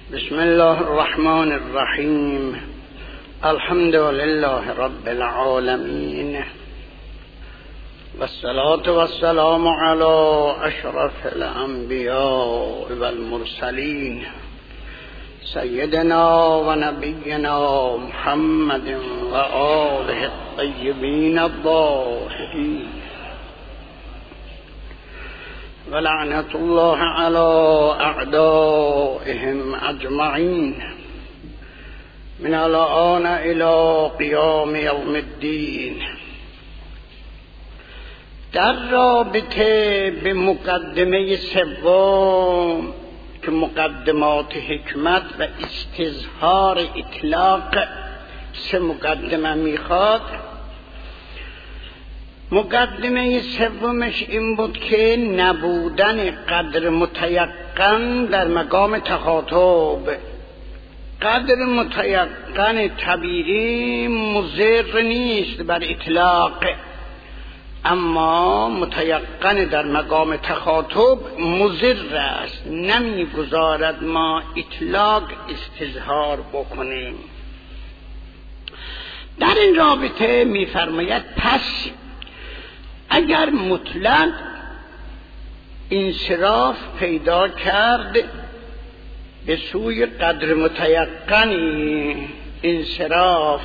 بسم الله الرحمن الرحیم. الحمد لله رب العالمین والصلاة والسلام علی اشرف الانبیاء والمرسلین سیدنا و نبینا محمد و آله الطیبین الطاهرین ولعنة الله على أعدائهم أجمعين من الآن إلى قيام يوم الدين. در رابطه به مقدمه سوم که مقدمات حکمت و استظهار اطلاق، سه مقدمه میخواد. مقدمه سومش این بود که نبودن قدر متیقن در مقام تخاطب. قدر متیقن طبیعی مضر نیست بر اطلاق، اما متیقن در مقام تخاطب مضر است، نمیگذارد ما اطلاق استظهار بکنیم. در این رابطه میفرماید پس اگر مطلق انصراف پیدا کرد به سوی قدر متیقنی انصراف،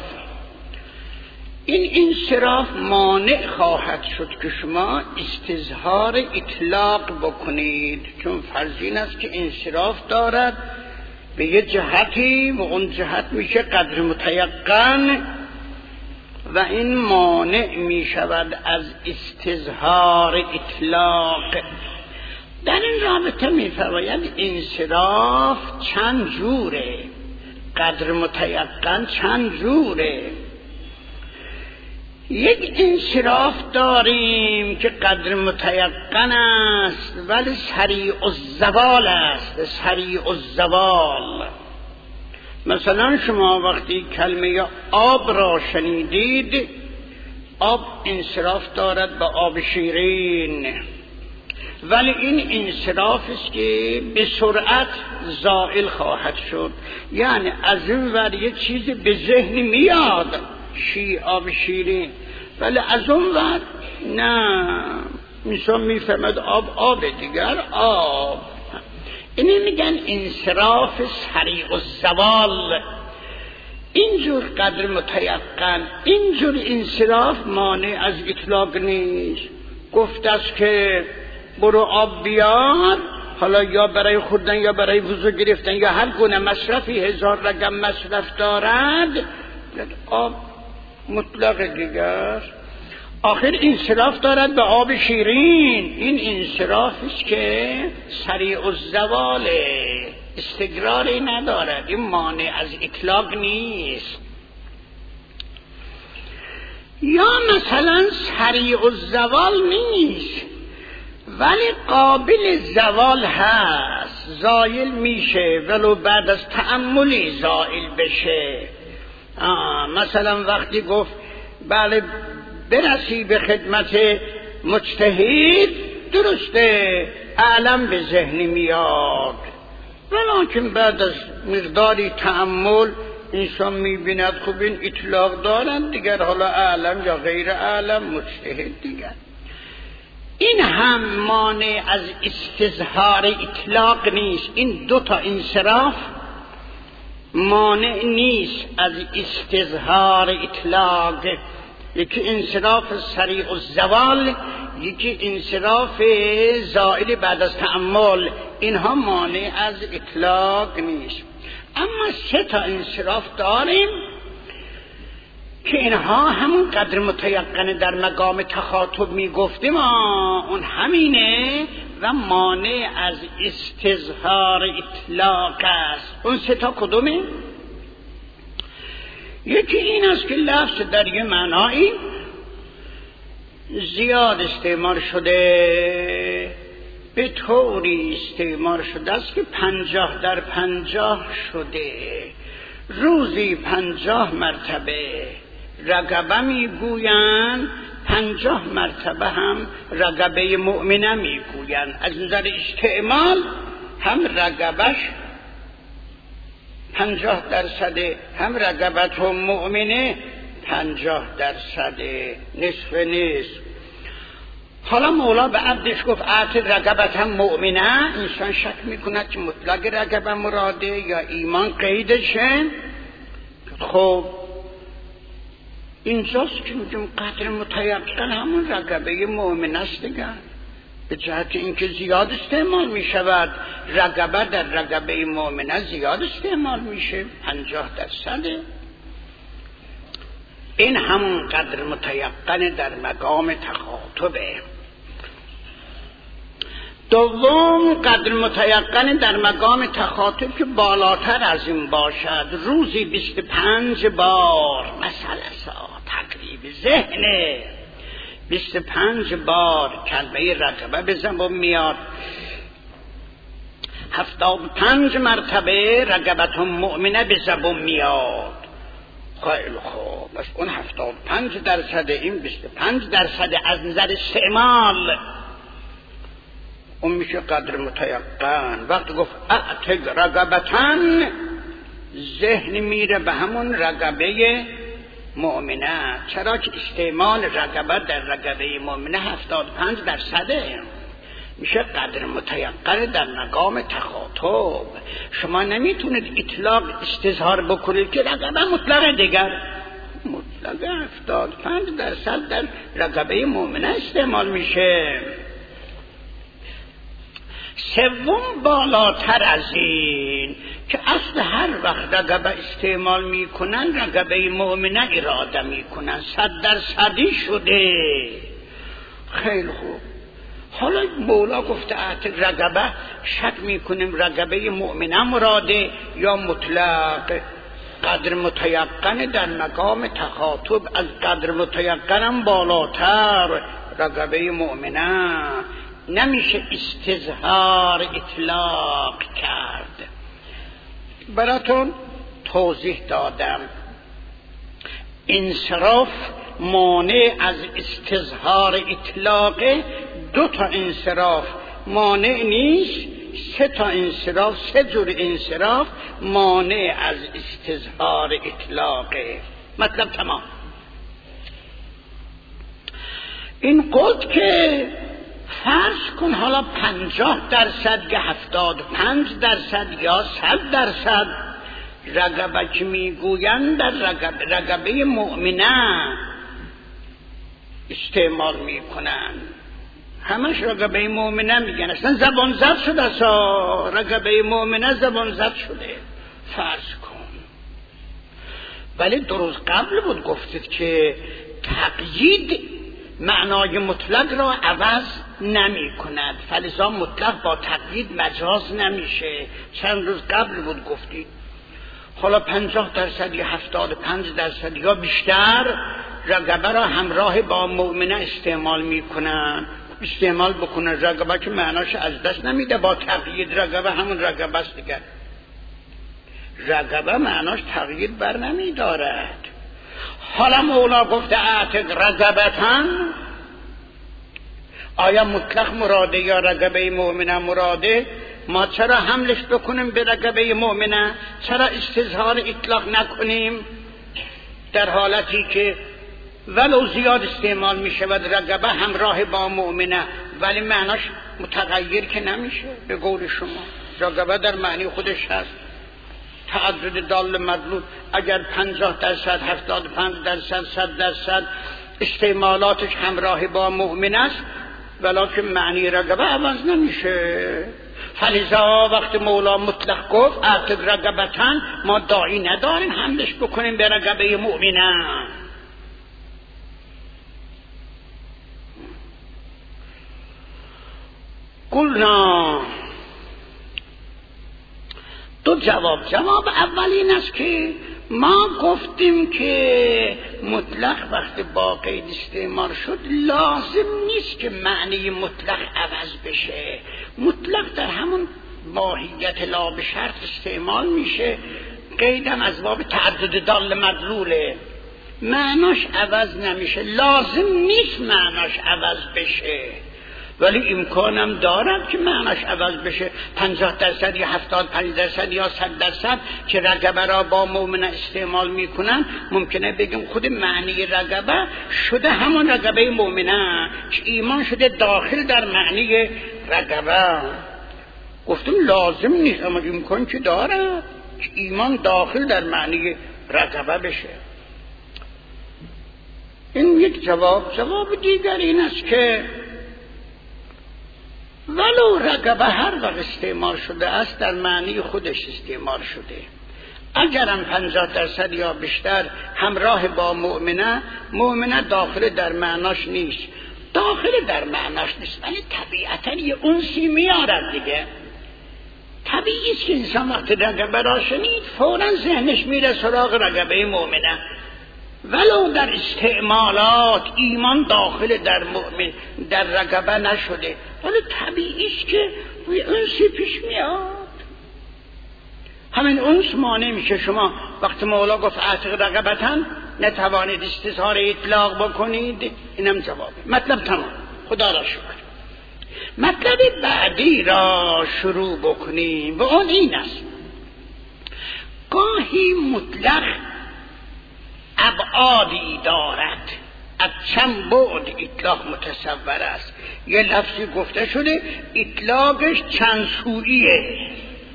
این انصراف مانع خواهد شد که شما استظهار اطلاق بکنید، چون فرض این است که انصراف دارد به یه جهتی و اون جهت میشه قدر متیقن و این مانع می شود از استظهار اطلاق. در این رابطه می فرماید انصراف چند جوره، قدر متیقن چند جوره. یک انصراف داریم که قدر متیقن است ولی سریع الزوال است، سریع الزوال. مثلا شما وقتی کلمه آب را شنیدید، آب انصراف دارد به آب شیرین، ولی این انصراف است که به سرعت زائل خواهد شد. یعنی از اون ور یه چیز به ذهن میاد، آب شیرین، ولی از اون ور نه، مثلا میفهمد آب دیگر آب. اینی میگن انصراف سریع الزوال. اینجور قدر متیقن، اینجور انصراف مانع از اطلاق نیست. گفت است که برو آب بیار، حالا یا برای خوردن یا برای وضو گرفتن یا هر گونه مصرفی 1000 رقم مصرف دارد، آب مطلق دیگر. آخر انصراف دارد به آب شیرین. این انصراف است که سریع الزوال، استقراری ندارد، این مانع از اطلاق نیست. یا مثلا سریع الزوال نیست ولی قابل زوال هست، زائل میشه ولو بعد از تأملی زائل بشه. مثلا وقتی گفت بله برسی به خدمت مجتهد، درسته اعلم به ذهن میاد، ولیکن بعد از مقداری تأمل انسان میبیند خب این اطلاق دارند دیگر، حالا اعلم یا غیر اعلم مجتهد دیگر. این هم مانع از استظهار اطلاق نیست. این دوتا انصراف مانع نیست از استظهار اطلاق. یکی انصراف سریع الزوال، یکی انصراف زائل بعد از تأمل، اینها مانع از اطلاق نیست. اما سه تا انصراف داریم که اینها همون قدر متیقن در مقام تخاطب میگفتیم، اون همینه و مانع از استظهار اطلاق است. اون سه تا کدومه؟ یکی این است که لفظ در یه معنایی زیاد استعمال شده، به طوری استعمال شده است که 50 در 50 شده. روزی 50 مرتبه رقبه میگویند، 50 مرتبه هم رقبه مؤمنه میگویند. از نظر استعمال هم رقبش 50%، هم رغبت و مؤمنه 50%، نصف نصف. حالا مولا به عبدش گفت اعطی رغبت هم مؤمنه. انسان شک میکند که مطلق رغبت مراده یا ایمان قیدشه. خب اینجاست که میگم قدر متیقن همون رغبه مؤمن است دیگه، به جهت اینکه زیاد استعمال میشود. رغبت در رغبه مؤمنه زیاد استعمال میشه، 50%. این همون قدر متیقن در مقام تخاطبه. دوم قدر متیقن در مقام تخاطب که بالاتر از این باشد. روزی 25 بار مثلا تقریب ذهنه 25 بار کلمه رغبه به زبان میاد، 75 مرتبه رغبت مؤمنه به زبان میاد. خیلی خوب، بس اون 75%، این 25% از نظر استعمال اون میشه قدر متیقن. وقتی گفت اعتق رغبتن، ذهن میره به همون رغبه مؤمنه. چرا که استعمال رغبت در رغبه مؤمنه 75%، میشه قدر متیقن در مقام تخاطب. شما نمیتونید اطلاق استظهار بکنید که رغبه مطلق دیگر، مطلق 75% در رغبه مؤمنه استعمال میشه. سوم بالاتر از این که اصل هر وقت رغبه استعمال میکنن رغبه مؤمنه اراده میکنن، 100% شده. خیلی خوب، حالا مولا گفته اعتق رغبه، شک میکنیم رغبه مؤمنه مراده یا مطلق. قدر متیقن در مقام تخاطب از قدر متیقنم بالاتر، رغبه مؤمنه. نمیشه استظهار اطلاق کرد. براتون توضیح دادم انصراف مانع از استظهار اطلاق. 2 تا انصراف مانع نیست، 3 تا انصراف، 3 جور انصراف مانع از استظهار اطلاقه. مطلب تمام. این قد که فرض کن حالا 50% یا 75% یا 100% رغبه که میگویند در رغبه مؤمنه استعمال میکنن. همش رغبه مؤمنه میگن، اصلا زبان زد شده، رغبه مؤمنه زبان زد شده فرض کن. ولی 2 روز قبل بود گفتید که تقیید معنای مطلق را عوض نمی کند، فلذا مطلق با تقیید مجاز نمیشه. چند روز قبل بود گفتید. حالا 50% یا 75% یا بیشتر رغبه را همراه با مؤمنه استعمال میکنن. استعمال بکنن، رغبه که معناش از دست نمیده، با تقیید رغبه همون رغبه است دیگر. رغبه معناش تقیید بر نمیدارد. حالا مولا گفته اعتق رغبتن، آیا مطلق مراده یا رغبه مؤمنه مراده؟ ما چرا حملش بکنیم به رغبه مؤمنه؟ چرا استظهار اطلاق نکنیم در حالتی که ولو زیاد استعمال می شود رغبه همراه با مؤمنه، ولی معناش متغیر که نمیشه؟ به قول شما رغبه در معنی خودش هست. تعدد دال مدلول اگر 50%، 75%، 100% استعمالاتش همراه با مؤمن است، ولکن معنی رغبه عوض نمیشه. فلذا وقت مولا مطلق گفت اعتق رغبتن، ما داعی نداریم حملش بکنیم به رغبه مؤمنه. قلنا، 2 جواب. جواب اول این است که ما گفتیم که مطلق وقتی با قید استعمال شد لازم نیست که معنی مطلق عوض بشه. مطلق در همون ماهیت لا به شرط استعمال میشه. قیدم از باب تعدد دال مدلوله، معناش عوض نمیشه. لازم نیست معناش عوض بشه. ولی امکانم دارد که معناش عوض بشه، 50% یا 75% یا 100% که رقبه را با مؤمنه استعمال میکنن. ممکنه بگیم خود معنی رقبه شده همون رقبه مؤمنه که ایمان شده داخل در معنی رقبه. گفتم لازم نیست، اما امکان که دارد که ایمان داخل در معنی رقبه بشه. این یک جواب. جواب دیگر این است که ولو رقبه هر وقت استعمال شده است در معنی خودش استعمال شده، اگرم 50% یا بیشتر همراه با مؤمنه داخل در معناش نیست. داخل در معناش نیست ولی طبیعتا یه انسی میارد دیگه. طبیعی است که انسان وقتی رقبه را شنید فوراً ذهنش میره سراغ رقبه مؤمنه، ولو در استعمالات ایمان داخل در مؤمن در رقبه نشده، ولی طبیعی است که یه انسی پیش میاد. همین انس مانع میشه شما وقتی مولا گفت اعتق رقبتن نتوانید استظهار اطلاق بکنید. اینم جوابه. مطلب تمام. خدا را شکر. مطلب بعدی را شروع بکنیم و اون این است: گاهی مطلق ابعادی دارد، از چند بعد اطلاق متصور است. یه لفظی گفته شده اطلاقش چند سویه.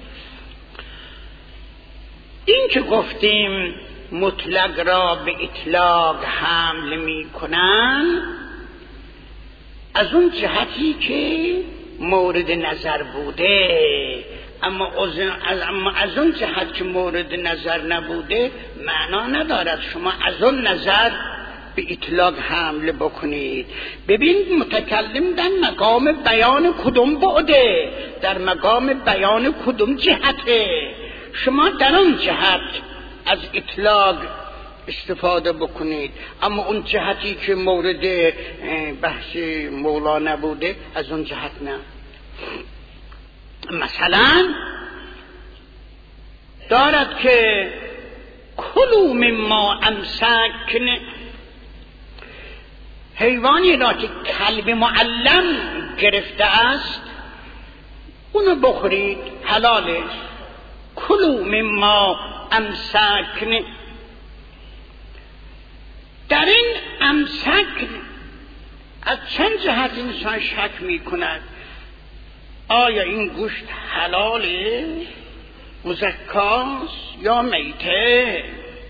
این که گفتیم مطلق را به اطلاق حمل می کنن از اون جهتی که مورد نظر بوده، اما از اون جهت که مورد نظر نبوده معنا ندارد شما از اون نظر به اطلاق حمل بکنید. ببین متکلم در مقام بیان کدوم بعده، در مقام بیان کدوم جهته. شما در اون جهت از اطلاق استفاده بکنید، اما اون جهتی که مورد بحث مولا نبوده از اون جهت نه. مثلا دارد که کلوا مما امسکن، حیوانی را که کلب معلم گرفته است اونو بخورید، حلاله. کلوا مما امسکن، در این امسکن از چند جهت انسان شک می کند. آیا این گوشت حلاله، مزکاست یا میته؟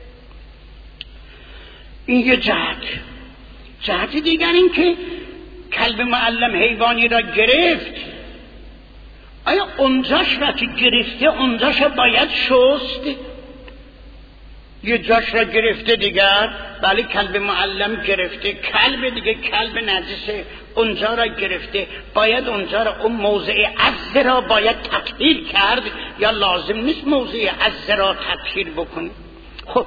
این یه جهت. جهت دیگر این که کلب معلم حیوانی را گرفت، آیا اونجاش را که گرفته اونجاش باید شست؟ یه جاش را گرفته دیگر، بله کلب معلم گرفته، کلب دیگه کلب نجسه، اونجا را گرفته، باید اونجا را اون موضع عز را باید تطهیر کرد یا لازم نیست موضع عز را تطهیر بکنی؟ خب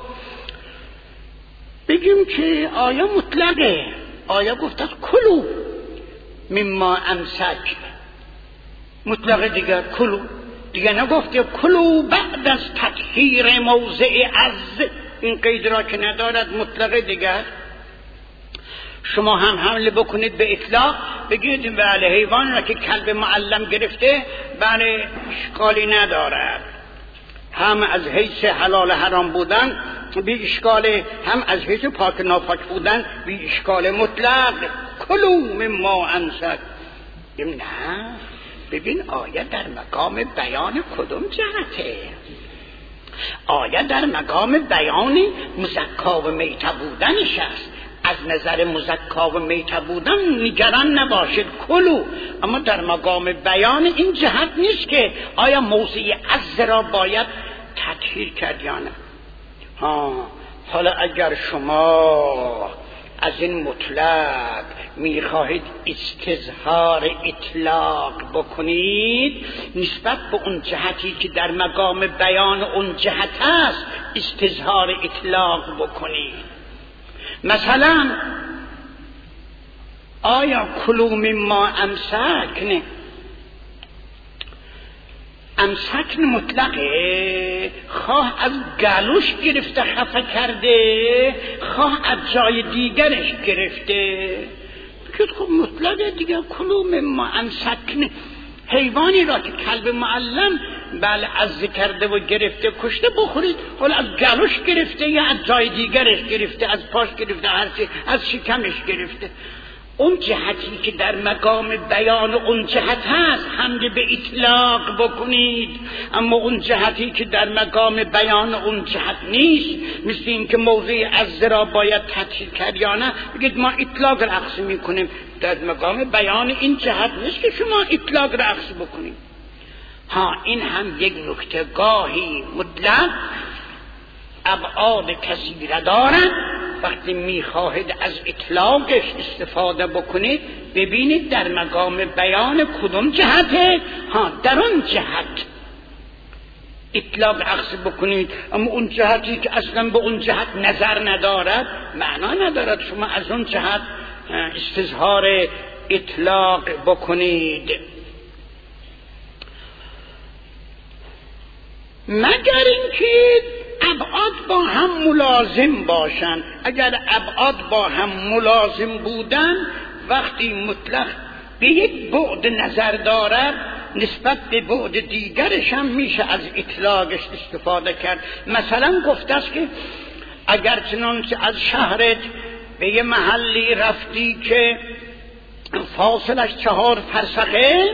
بگیم که آیا مطلقه، آیا گفت کلو مما امسک، مطلقه دیگر کلو دیگه نگفته کلو بعد از تطهیر موضع عز، این قید را که ندارد مطلقه دیگر. شما هم حمله بکنید به اطلاق، بگید بله حیوان را که کلب معلم گرفته بله اشکالی ندارد، هم از حیث حلال حرام بودن بی اشکال، هم از حیث پاک ناپاک بودن بی اشکال مطلق. کلوا مما امسک. نه ببین آیه در مقام بیان کدوم جهته؟ آیه در مقام بیان مزکا و میته بودنش است. از نظر مزکا و میته بودن نگران نباشید کلو، اما در مقام بیان این جهت نیست که آیا موضع عز را باید تطهیر کرد یا نه. حالا اگر شما از این مطلق میخواهید استظهار اطلاق بکنید نسبت به اون جهتی که در مقام بیان اون جهت است، استظهار اطلاق بکنید. مثلا آیا کلوا مما امسکن، امسکن مطلقه، خواه از گلوش گرفته خفه کرده، خواه از جای دیگرش گرفته. بگید خب مطلقه دیگه، کلوا مما امسکن. حیوانی را که کلب معلم بله عض کرده و گرفته کشته بخورید، حالا از گلوش گرفته یا از جای دیگرش گرفته، از پاش گرفته، هرچی از شکمش گرفته، اون جهتی که در مقام بیان اون جهت هست حمد به اطلاق بکنید، اما اون جهتی که در مقام بیان اون جهت نیست، مثل این که موضوع عز را باید تطهیر کرد یا نه، بگید ما اطلاق رقص میکنیم، در مقام بیان این جهت نیست که شما اطلاق رقص بکنید. ها این هم یک نکته، گاهی مطلق ابعاد کثیره دارد، وقتی میخواهید از اطلاقش استفاده بکنید ببینید در مقام بیان کدوم جهته، ها در اون جهت اطلاق عکس بکنید، اما اون جهتی که اصلا به اون جهت نظر ندارد معنا ندارد شما از اون جهت استظهار اطلاق بکنید، مگر اینکه ابعاد با هم ملازم باشن. اگر ابعاد با هم ملازم بودن، وقتی مطلق به یک بعد نظر دارد نسبت به بعد دیگرش هم میشه از اطلاقش استفاده کرد. مثلا گفته است که اگر چنانچه از شهرت به یه محلی رفتی که فاصلش 4 فرسخه،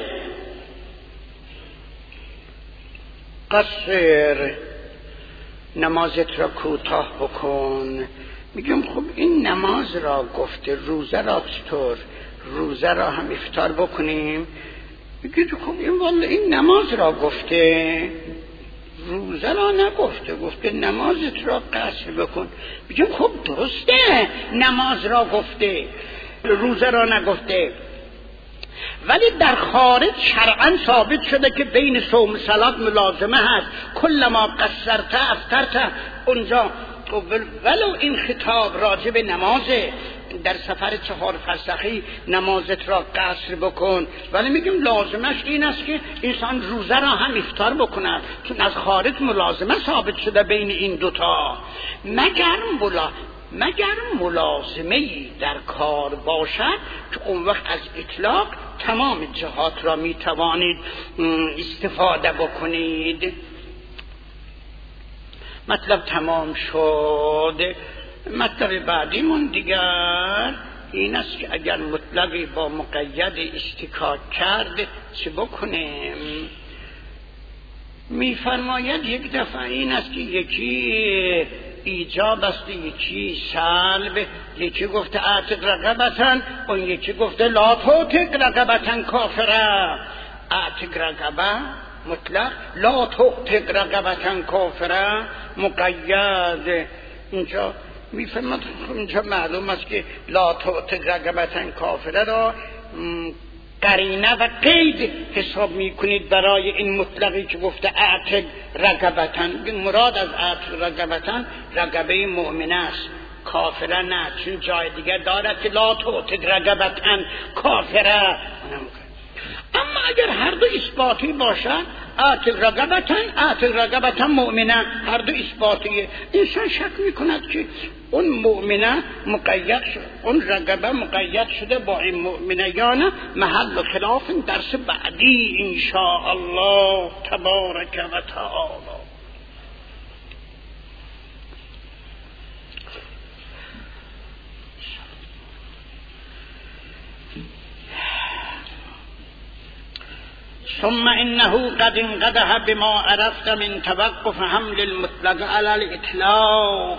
قصر نمازت را کوتاه بکن. میگم خب این نماز را گفته، روزه را چطور؟ روزه را هم افطار بکنیم؟ میگید خب این والله این نماز را گفته، روزه را نگفته، گفته نمازت را قصر بکن. میگم خب درسته نماز را گفته، روزه را نگفته، ولی در خارج شرعاً ثابت شده که بین صوم و صلات ملازمه هست. کلما قصرت افطرت، اونجا ولو این خطاب راجع به نمازه، در سفر 4 فرسخی نمازت را قصر بکن، ولی میگیم لازمش این است که انسان روزه را هم افطار بکند، چون از خارج ملازمه ثابت شده بین این دوتا. مگر ملازمه‌ای در کار باشد که اون وقت از اطلاق تمام جهات را می توانید استفاده بکنید. مطلب تمام شد. مطلب بعدیمون دیگر این است که اگر مطلقی با مقید استکاک کرد چه بکنیم؟ میفرماید یک دفعه این است که یکی ایجاب است، یکی سلب، یکی گفته اعتق رقبتن، اون یکی گفته لا تعتق رقبتن کافره. اعتق رقبه مطلق، لا تعتق رقبتن کافره مقید. اینجا میفهمد، اینجا معلوم است که لا تعتق رقبتن کافره را قرینه و قید حساب میکنید برای این مطلقی که گفته اعتق رقبتن. مراد از اعتق رقبتن رقبه مؤمنه است، کافره نه، چون جای دیگر دارد که لا تعتق رقبتن کافره. اما اگر هر دو اثباتی باشد، اعتق رقبتن مؤمنه، هر دو اثباتیه، انسان شک میکند که اون مؤمنه مقید شد، اون رقبه مقید شده با این مؤمنه یا نه. محل خلاف درس بعدی انشاء الله تبارک و تعالی. ثم انه قد انقدح بما عرفت من توقف حمل المطلق علی الاطلاق.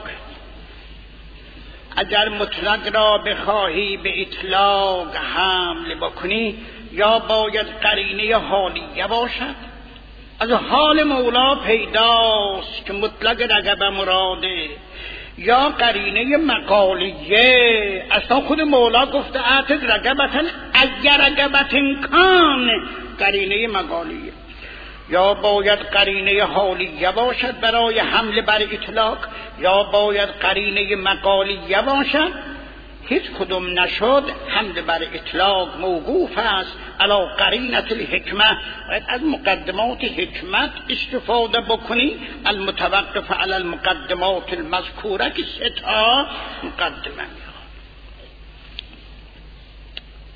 اگر مطلق را بخواهی به اطلاق حمل بکنی، یا باید قرینه حالیه باشد، از حال مولا پیداست که مطلق رقبه مراده، یا قرینه مقالیه، اصلا خود مولا گفته اعتق رقبتن اگر رقبتن کان، قرینه مقالیه. یا باید قرینه حالیه باشد برای حمل بر اطلاق، یا باید قرینه مقالیه باشد. هیچ کدوم نشد، حمل بر اطلاق موقوف است علی قرینه الحکمه. باید از مقدمات حکمت استفاده بکنی، المتوقف علی المقدمات المذکوره که 3 مقدمه.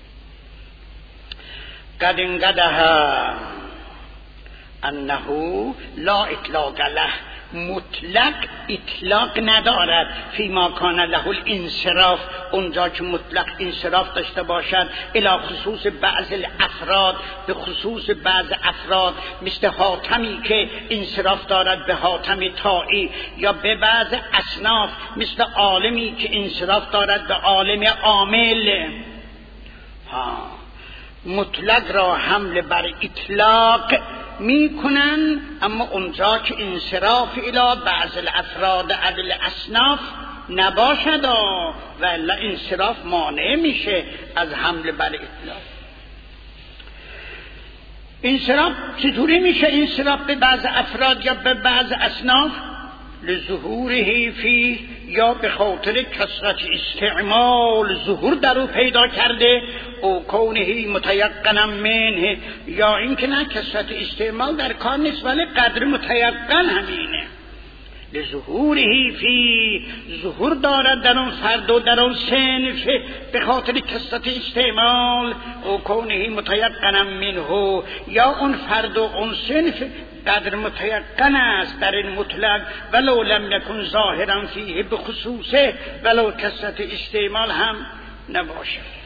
قد انقدها انه لا اطلاق له، مطلق اطلاق ندارد فیما کان له الانصراف، اونجا که مطلق انصراف داشته باشد الی خصوص بعض الافراد، به خصوص بعض افراد، مثل حاتمی که انصراف دارد به حاتم طائی، یا به بعض اصناف مثل عالمی که انصراف دارد به عالم عامل. مطلق را حمل بر اطلاق میکنن، اما اونجا که انصراف الی بعض الافراد عدل اصناف نباشد و الا انصراف مانع میشه از حمل بر اطلاق. انصراف چطوری میشه انصراف به بعض افراد یا به بعض اصناف؟ لظهوره فی، یا به خاطر کثرت استعمال ظهور در او پیدا کرده، او کونه متیقنا منه، یا اینکه نه کثرت استعمال در کار نیست ولی قدر متیقن همینه. لظهوره فی، ظهور دارد در اون فرد و در اون صنف به خاطر کثرت استعمال، او کونه متیقنا منه، یا اون فرد و اون صنف قدر متیقن است در این مطلق، ولو لم یکن ظاهرا فیه بخصوصه، ولو کثرت استعمال هم نباشد.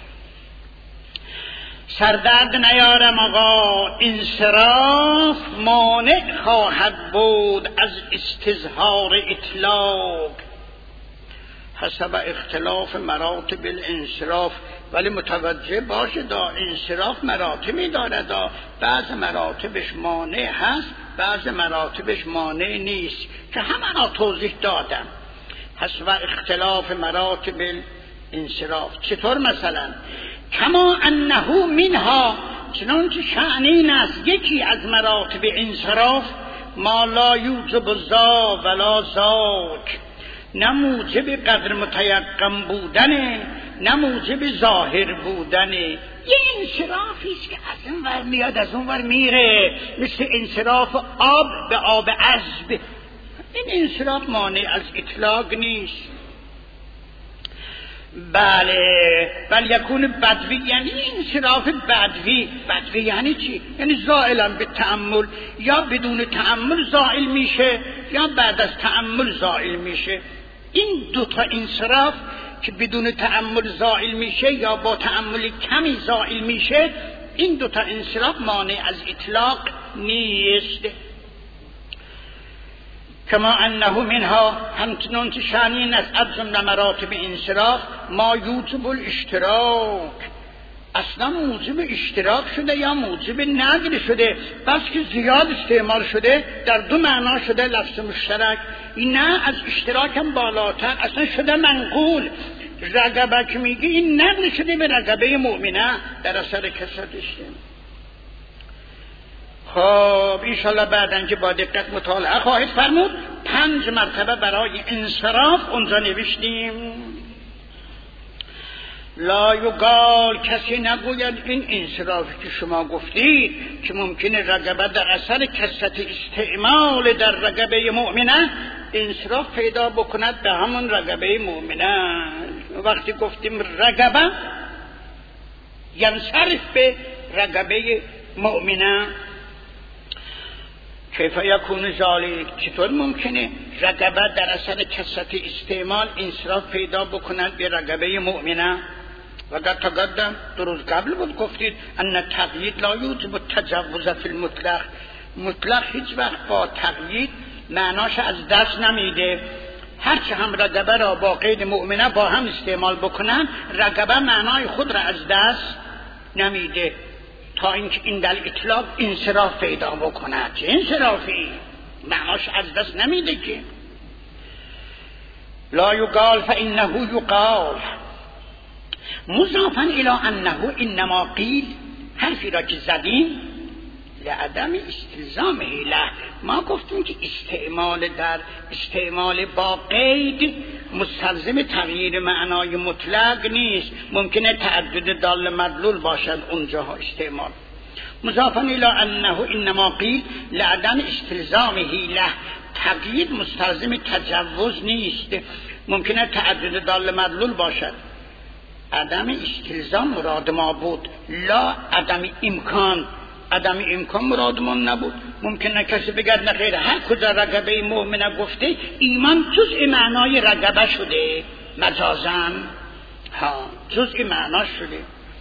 سردرد نیارم آقا، انصراف مانع خواهد بود از استظهار اطلاق حسب اختلاف مراتب الانصراف. ولی متوجه باشه دا انصراف مراتبی داره، دا بعض مراتبش مانع هست، بعض مراتبش مانع نیست که همه توضیح دادم. حسب اختلاف مراتب الانصراف. چطور مثلا؟ کما انه منها، چنانچه شأن این است یکی از مراتب انصراف ما لا یوجب ذا ولا ذاک، نه موجب قدر متیقن بودنه نه موجب ظاهر بودنه. یه انصرافی است که از این ور میاد از اون ور میره، مثل انصراف آب به آب عذب. این انصراف مانع از اطلاق نیست. بله، بل یکون بدوی، یعنی انصراف بدوی. بدوی یعنی چی؟ یعنی زائلا به تأمل، یا بدون تأمل زائل میشه یا بعد از تأمل زائل میشه. این دوتا انصراف که بدون تأمل زائل میشه یا با تأمل کمی زائل میشه، این دوتا انصراف مانع از اطلاق نیست. کما انه منها، همچنان که شأن است از جمله مراتب انصراف ما یوجب الاشتراک، اصلا موجب اشتراک شده یا موجب نقل شده، بس که زیاد استعمال شده در دو معنا شده لفظ مشترک. نه، از اشتراک هم بالاتر اصلا شده منقول. رقبه که میگی این نقل شده به رقبه مؤمنه در اثر کثرت استعمال. خب انشالله بعدن که با دقت مطالعه خواهید فرمود. 5 مرتبه برای انصراف اونجا نوشتیم. لا یقال، کسی نگوید این انصرافی که شما گفتید که ممکنه رقبه در اثر کثرت استعمال در رقبه مؤمنه انصراف پیدا بکند به همون رقبه مؤمنه. وقتی گفتیم رقبه ینصرف به رقبه مؤمنه، کیف یکون ذالک، چطور ممکنه رقبه در اثر کثرت استعمال انصراف پیدا بکند به رقبه مؤمنه؟ و در تقدم 2 روز قبل بود گفتید ان تقیید لا یوجب التجوز فی المطلق. مطلق هیچ وقت با تقیید معناش از دست نمیده. هرچه هم رقبه را با قید مؤمنه با هم استعمال بکنن، رقبه معنای خود را از دست نمیده تا اینکه این در اطلاق انصراف پیدا بکند. چه انصرافی؟ معناش از دست نمیده که. لا یقال فانه یقال مضافا الی انه انما قیل، حرفی را که زدیم لعدم استلزامه له. ما گفتیم که استعمال با قید مستلزم تغییر معنای مطلق نیست. ممکنه تعدد دال مدلول باشد اونجاها استعمال. مضافا الی انه انما قیل لعدم استلزامه له، تقیید مستلزم تجوز نیست. ممکنه تعدد دال مدلول باشد. عدم استلزام مراد ما بود، لا عدم امکان. عدم امکان مراد ما نبود. ممکنه کسی بگه نه خیر، هر کجا رغبه مؤمنه گفته ایمان جزء معنای رغبه شده، مجازن جزء معنا شده.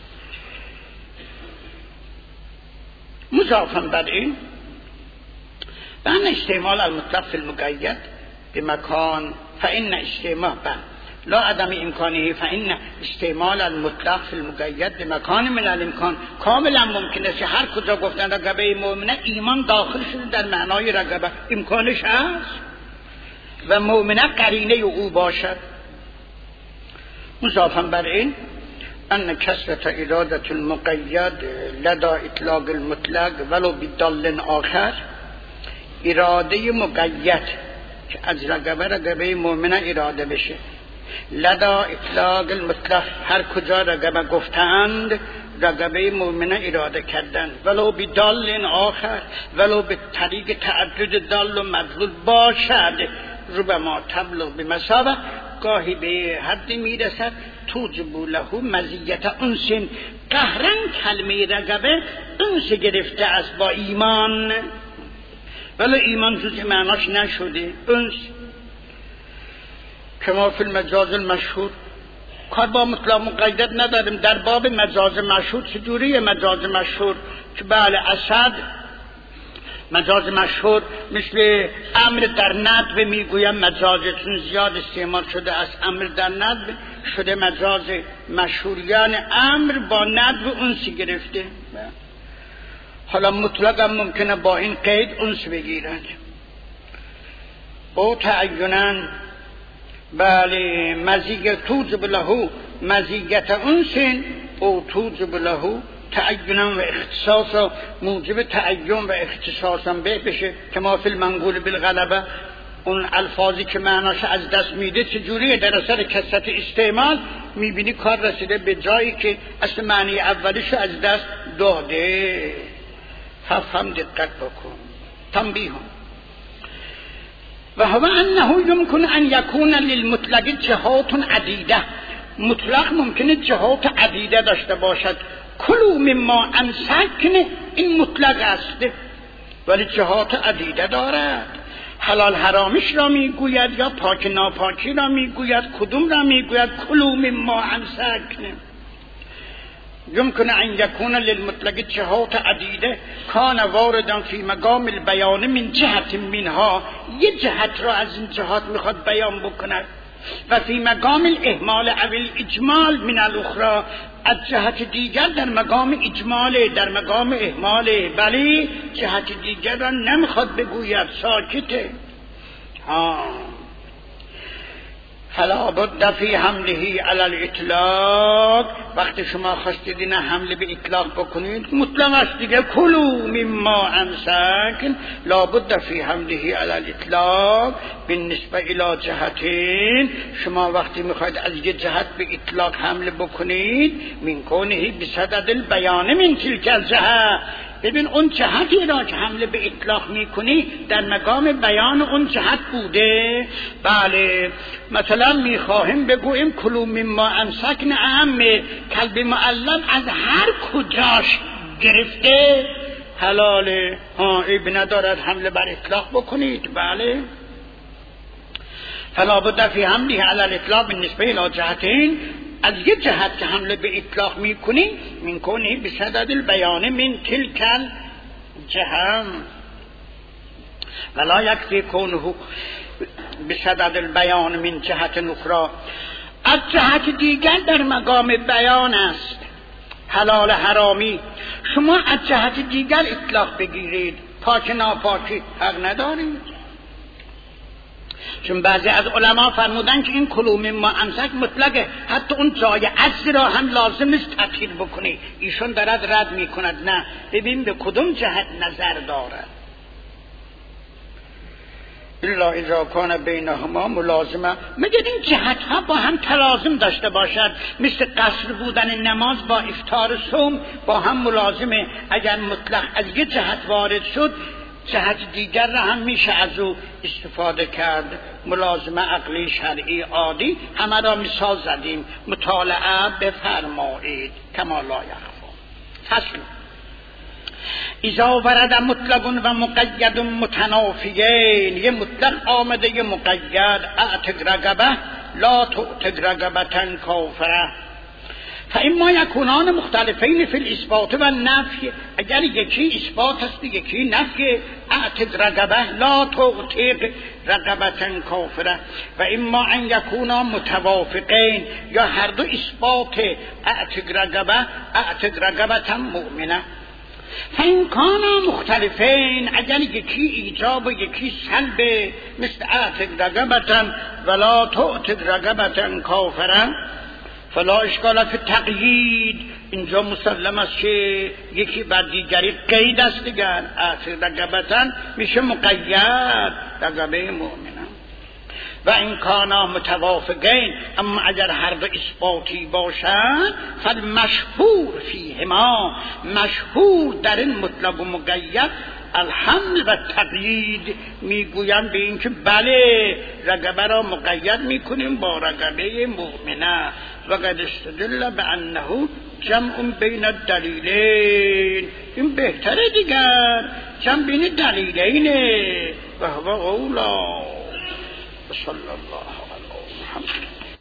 مضافا بر این بان استعمال المطلق فی المقید بمکان فإن استعمال لا عدم امکانه فإن استعمال المطلق فی المقید بمکان من الامکان کاملا ممکنه که هر کجا گفتن رغبه مؤمنه ایمان داخل شده در معنای رغبه، امکانش هست و مؤمنه قرینه او باشد. مضافا بر این ان کثرت اراده المقید لدى اطلاق المطلق ولو بدل آخر، اراده مقید که از رغبه مؤمنه اراده بشه، لدى اطلاق المطلق هر کجا رغبه گفتند رغبه مؤمنه اراده کردن، ولو بدل آخر، ولو به طریق تعدد دال و مدلول باشد، ربما تبلغ بمثابه گاهی به حد میرسد توجب له مزیت انس، قهرا کلمه رغبه انس گرفته است با ایمان، ولی ایمان جزء معناش نشده انس. کما فی المجاز المشهور، کار با مطلق مقید نداریم. در باب مجاز مشهور چجوری مجاز مشهور که بله اسد مجاز مشهور مثل امر در ندب میگویم مجازه، چون زیاد استعمال شده است امر در ندب شده مجاز مشهور، یعنی امر با ندب انسی گرفته. حالا مطلق هم ممکنه با این قید انس بگیرد. او تعینن بله مزیگ توجب له مزیگت انس او توجب له تعینم و اختصاص، موجب تعین و اختصاص هم بشه که ما فی المنقول بالغلبه. اون الفاظی که معناش از دست میده چجوریه؟ در اثر کثرت استعمال میبینی کار رسیده به جایی که اصل معنی اولیشو از دست داده. هم دقت بکن. تنبیه و هو انه یمکن ان یکون للمطلق جهات عدیده، مطلق ممکنه جهات عدیده داشته باشد. کلوا مما امسکن این مطلق است ولی جهات عدیده دارد. حلال حرامش را میگوید یا پاک ناپاکی را میگوید، کدوم را میگوید؟ کلوا مما امسکن. يمكن أن يكون للمطلق جهات عديدة كان واردا في مقام البيان من جهة منها، یه جهت را از این جهات میخواد بیان بکند، و فی مقام الاهمال او الاجمال من الاخرى، از جهت دیگر در مقام اجمال در مقام اهمال، ولی جهت دیگر را نمیخواد بگوید، ساکته. فلا بد فی حمله علی الاطلاق، وقتی شما خواستید این حمله به اطلاق بکنید مطلق است دیگه. کلوا مما امسکن لا بد فی حمله علی الاطلاق بالنسبه الی جهتین. شما وقتی میخواید از یه جهت به اطلاق حمله بکنید من کونه بصدد البیان من تلک الجهه، ببین اون جهتی را که حمله به اطلاق میکنی در مقام بیان اون جهت بوده. بله مثلا میخواهیم بگوییم کلوا مما امسکن اعم، کلب معلم از هر کجاش گرفته حلاله، عیب ندارد حمله بر اطلاق بکنید. بله فلا بد فی حمله علی الاطلاق بالنسبه الی جهتین، از یه جهت که حمله به اطلاق میکنی من کنی بصدد البیان من تلک الجهه، ولا یکفی کونه بصدد البیان من جهت اخرى، از جهت دیگر در مقام بیان است. حلال حرامی شما از جهت دیگر اطلاق بگیرید، پاک ناپاکی حق ندارید. چون بعضی از علما فرمودن که این کلوا مما امسک مطلقه، حتی اون جای عجز را هم لازم نیست تطهیر بکنی. ایشون دارد رد میکند نه، ببین به کدوم جهت نظر دارد. الا اذا کان بینهما ملازمه، مگر این جهت ها با هم تلازم داشته باشد، مثل قصر بودن نماز با افطار صوم با هم ملازمه. اگر مطلق از یه جهت وارد شد جهت دیگر را هم میشه از او استفاده کرد. ملازمه عقلی شرعی عادی همه را مثال زدیم. مطالعه بفرمایید کما لا یخفا. فصل اذا ورد مطلق و مقید متنافیین، یه مطلق آمده یه مقید. اعتق رقبه لا تعتق رقبة کافره. فاما یکونان مختلفین فی الاثبات و نفی، اگر یکی اثبات است یکی نفی. اعتق رقبه لا تعتق رقبة کافره. و اما ان یکونا متوافقین، یا هر دو اثبات اعتق رقبة مؤمنه. فإن کانا مختلفین، اگر یکی ایجاب و یکی سلب، مثل اعتق رقبة ولا تعتق رقبة کافره، فلا اشکال فی تقیید. اینجا مسلم است که یکی بر دیگری قید است دیگر. اعتق رقبة میشه مقید، رقبه مؤمنه. و این کانا متوافقین، اما اگر هر دو اثباتی باشد، فالمشهور فیهما، مشهور در این مطلق و مقید الحمل و تقیید، میگویند به این که بله رقبه را مقید میکنیم با رقبه مؤمنه. و قد استدل بانه جمع بین الدلیلین، این بهتره دیگر، جمع بین دلیلینه. و هو اولا. صلی الله علی محمد.